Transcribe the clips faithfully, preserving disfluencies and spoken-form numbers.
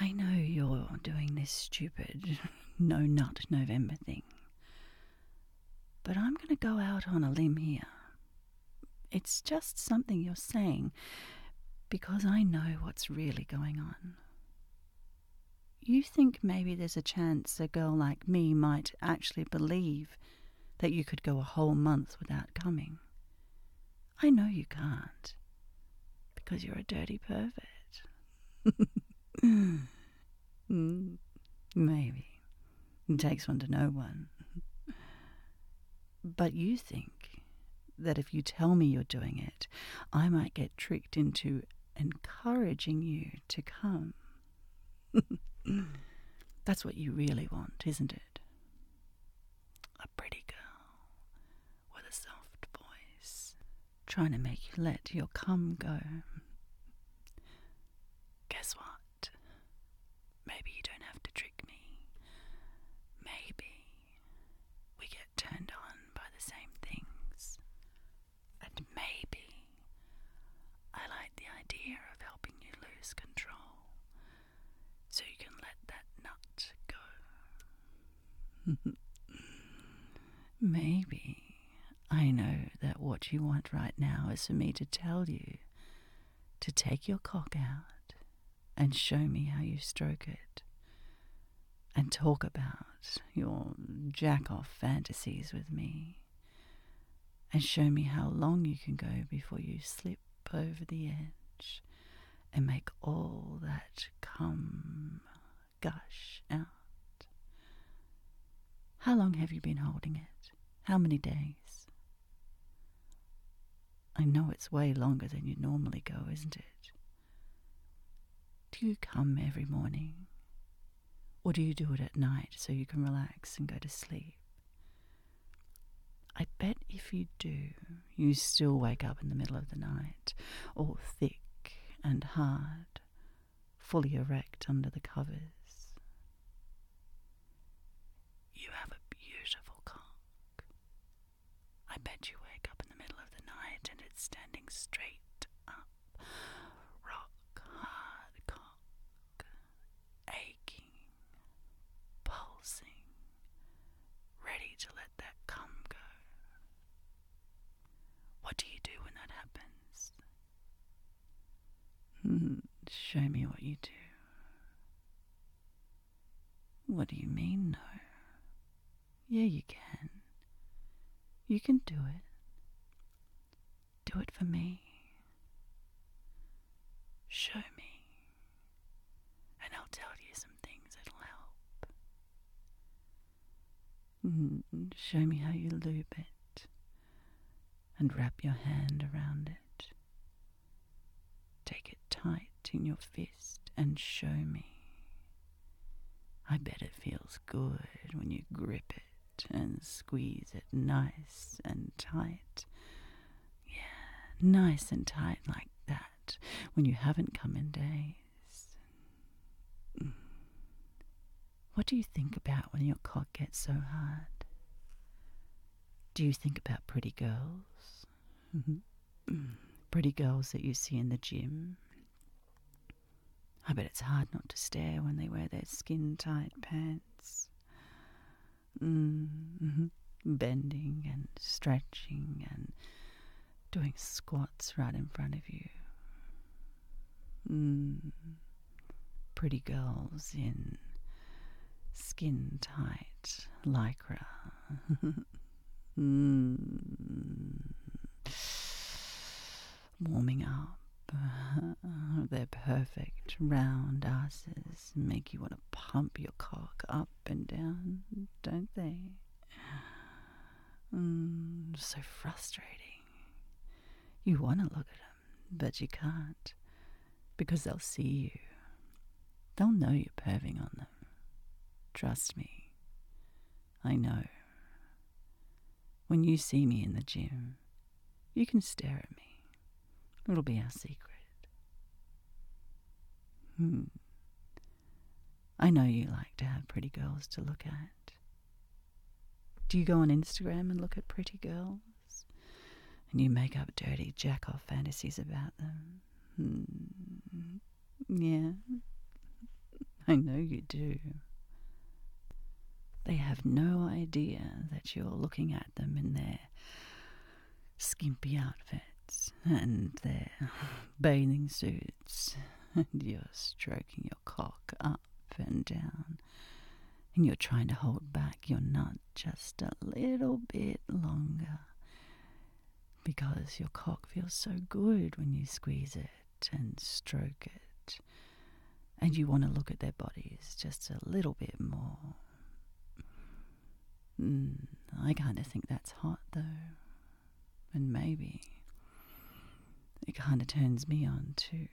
I know you're doing this stupid no nut November thing, but I'm going to go out on a limb here. It's just something you're saying because I know what's really going on. You think maybe there's a chance a girl like me might actually believe that you could go a whole month without coming. I know you can't, because you're a dirty pervert. mm, maybe. It takes one to know one. But you think that if you tell me you're doing it, I might get tricked into encouraging you to come. That's what you really want, isn't it? A pretty girl with a soft voice trying to make you let your cum go. Guess what? Maybe you don't have to trick me. Maybe we get turned on by the same things. And maybe I like the idea of helping you lose control so you can let that nut go. Maybe I know that what you want right now is for me to tell you to take your cock out and show me how you stroke it, and talk about your jack-off fantasies with me, and show me how long you can go before you slip over the edge and make all that cum gush out. How long have you been holding it? How many days? I know it's way longer than you normally go, isn't it? Do you come every morning? Or do you do it at night so you can relax and go to sleep? I bet if you do, you still wake up in the middle of the night, all thick and hard, fully erect under the covers. You have a beautiful cock. I bet you wake up in the middle of the night and it's standing straight up, rock hard cock, aching, pulsing, ready to let that cum go. What do you do when that happens? Hmm, show me what you do. What do you mean, no? Yeah, you can. You can do it. Do it for me. Show me. And I'll tell you some things that'll help. Mm, show me how you lube it. And wrap your hand around it. Take it tight in your fist and show me. I bet it feels good when you grip it and squeeze it nice and tight. Yeah, nice and tight like that when you haven't come in days. Mm. What do you think about when your cock gets so hard? Do you think about pretty girls? Pretty girls that you see in the gym? I bet it's hard not to stare when they wear their skin-tight pants. Mm-hmm. Bending and stretching and doing squats right in front of you. Mm. Pretty girls in skin-tight lycra. mm. Warming up. Their perfect round asses make you want to pump your cock up and down, don't they? Mm, so frustrating. You want to look at them, but you can't, because they'll see you. They'll know you're perving on them. Trust me. I know. When you see me in the gym, you can stare at me. It'll be our secret. Hmm. I know you like to have pretty girls to look at. Do you go on Instagram and look at pretty girls? And you make up dirty jack-off fantasies about them? Hmm. Yeah. I know you do. They have no idea that you're looking at them in their skimpy outfits and their bathing suits, and you're stroking your cock up and down, and you're trying to hold back your nut just a little bit longer because your cock feels so good when you squeeze it and stroke it, and you want to look at their bodies just a little bit more. Mm, I kind of think that's hot, though. And maybe it kind of turns me on, too.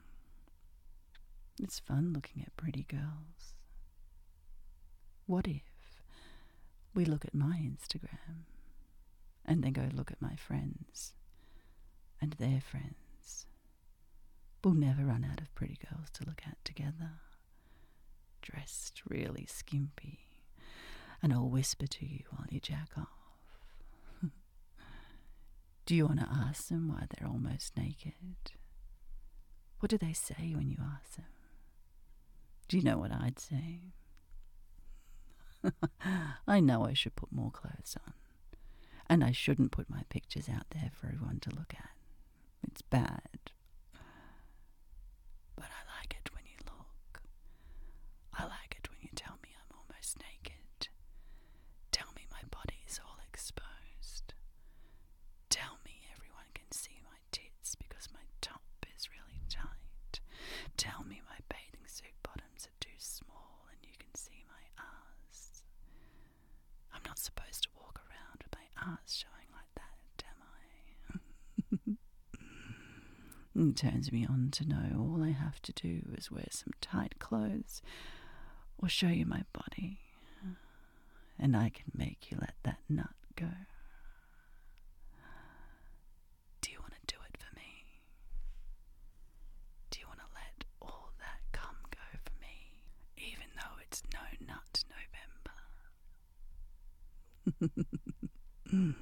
It's fun looking at pretty girls. What if we look at my Instagram and then go look at my friends and their friends? We'll never run out of pretty girls to look at together, dressed really skimpy, and I'll whisper to you while you jack off. Do you want to ask them why they're almost naked? What do they say when you ask them? Do you know what I'd say? I know I should put more clothes on, and I shouldn't put my pictures out there for everyone to look at. It's bad. But I like it when you look. I like it when you tell me I'm almost naked. Tell me my body's all exposed. Tell me everyone can see my tits because my top is really tight. Tell me my bathing suit bottoms are too small and you can see my ass. I'm not supposed to walk around with my ass showing like that, am I? It turns me on to know all I have to do is wear some tight clothes or show you my body, and I can make you let that nut go. Do you want to do it for me? Do you want to let all that cum go for me, even though it's no nut November?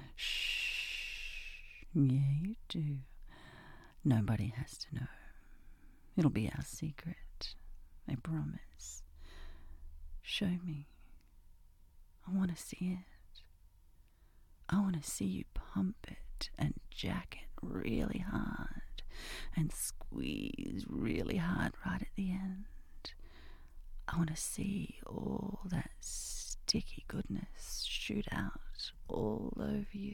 Shh. Yeah, you do. Nobody has to know. It'll be our secret. I promise. Show me. I want to see it. I want to see you pump it and jack it really hard and squeeze really hard right at the end. I want to see all that sticky goodness shoot out all over you.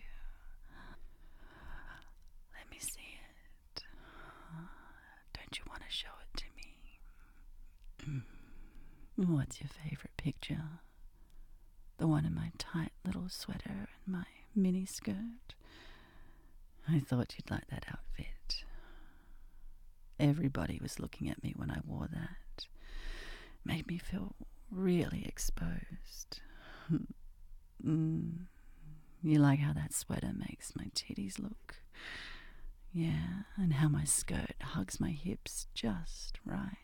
Let me see it. Don't you want to show it to me? What's your favourite picture? The one in my tight little sweater and my mini skirt? I thought you'd like that outfit. Everybody was looking at me when I wore that. Made me feel really exposed. mm. You like how that sweater makes my titties look? Yeah, and how my skirt hugs my hips just right.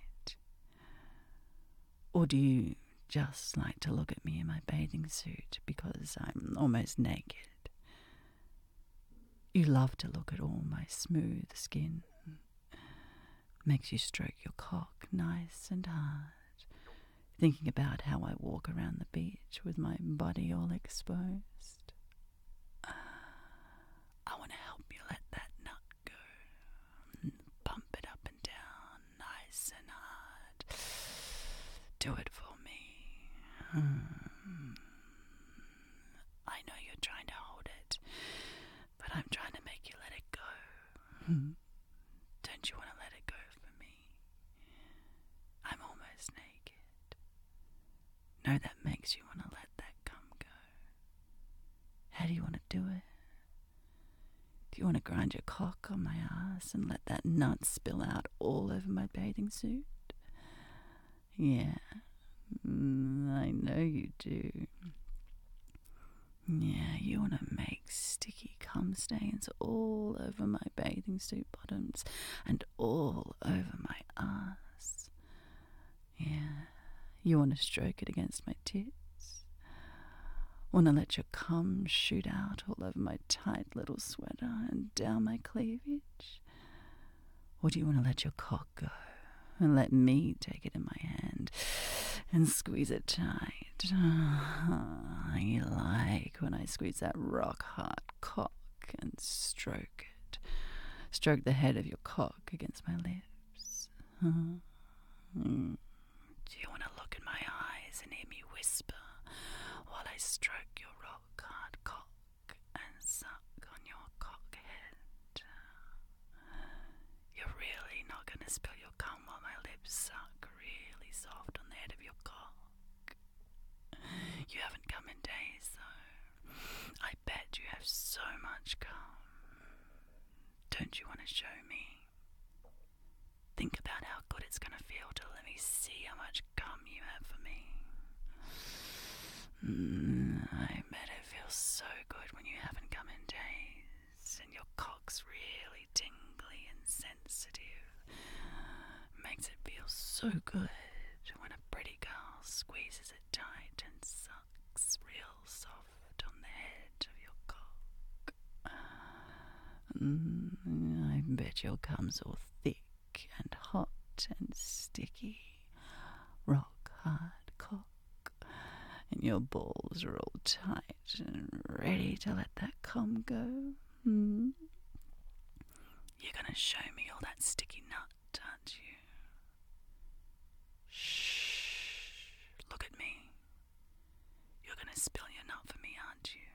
Or do you just like to look at me in my bathing suit because I'm almost naked? You love to look at all my smooth skin. Makes you stroke your cock nice and hard, thinking about how I walk around the beach with my body all exposed. I want to help you let that nut go. Pump it up and down, nice and hard. Do it for me. Hmm. I know you're trying to hold it, but I'm trying to make you let it go. Hmm. Don't you want to let it go for me? I'm almost naked. No, that makes you want to let that cum go. How do you want to do it? Do you want to grind your cock on my ass and let that nut spill out all over my bathing suit? Yeah, mm, I know you do. Yeah, you want to make sticky cum stains all over my bathing suit bottoms and all over my ass. Yeah, you want to stroke it against my tits. Want to let your cum shoot out all over my tight little sweater and down my cleavage? Or do you want to let your cock go and let me take it in my hand and squeeze it tight. I like when I squeeze that rock-hard cock and stroke it. Stroke the head of your cock against my lips. Mm. Do you want to look in my eyes and hear me whisper while I stroke your rock-hard cock and suck on your cock head? You're really not going to spill your cum while my lips suck really soft on the head of your cock. You haven't come in days, though. I bet you have so much cum. Don't you want to show me? Think about how good it's going to feel to let me see how much cum you have for me. Mm, I bet it feels so good when you haven't come in days and your cock's really tingly and sensitive. Makes it feel so good when a pretty girl squeezes it tight and sucks real soft on the head of your cock. Mm, I bet your cum's all thick and hot and sticky, rock hard cock, and your balls are all tight and ready to let that cum go. Hmm? You're gonna show me all that sticky nut, aren't you? Shh, look at me. You're gonna spill your nut for me, aren't you?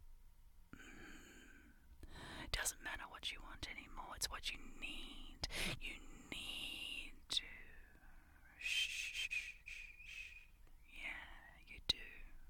Mm. It doesn't matter what you want anymore, it's what you need. You need to. Shh. Yeah, you do.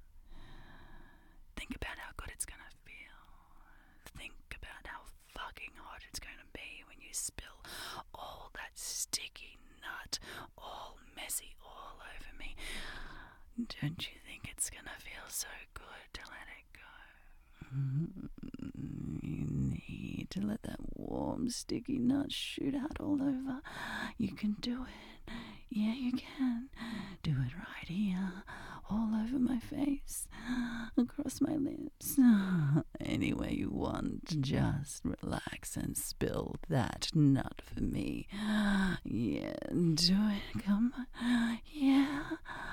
Think about how good it's gonna feel. Think about how fucking hot it's gonna be when you spill all that sticky nut, all messy all over me. Don't you think it's gonna feel so good to let it go? You need to let that warm, sticky nut shoot out all over. You can do it. Yeah, you can. Do it right here, all over my face, across my lips. Anywhere you want, just relax and spill that nut for me. Yeah, do it. Come on. Yeah.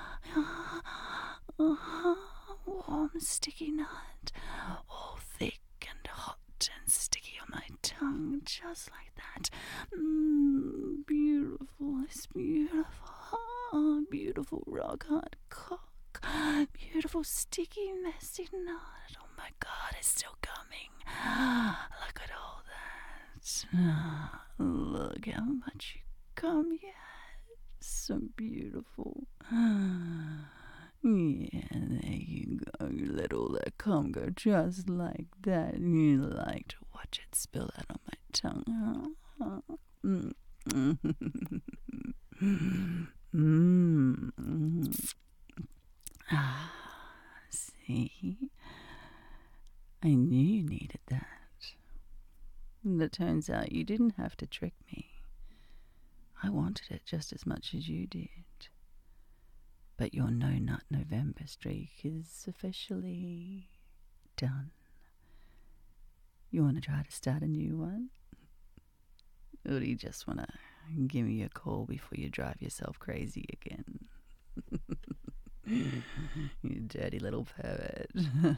Warm, sticky nut, all thick and hot and sticky on my tongue, just like that. Mm, beautiful, it's beautiful. Oh, beautiful rock hard cock. Beautiful, sticky, messy nut. Oh my God, it's still coming. Look at all that. Look how much you come yet. So beautiful. Yeah, there you go. You let all that cum go just like that. You like to watch it spill out on my tongue, huh? Mm. Mm. Ah, see? I knew you needed that. And it turns out you didn't have to trick me. I wanted it just as much as you did. But your No Nut November streak is officially done. You want to try to start a new one? Or do you just want to give me a call before you drive yourself crazy again? You dirty little pervert.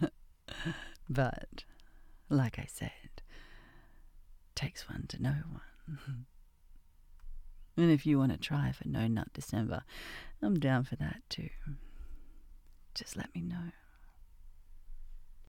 But, like I said, takes one to know one. And if you want to try for No Nut December, I'm down for that too. Just let me know.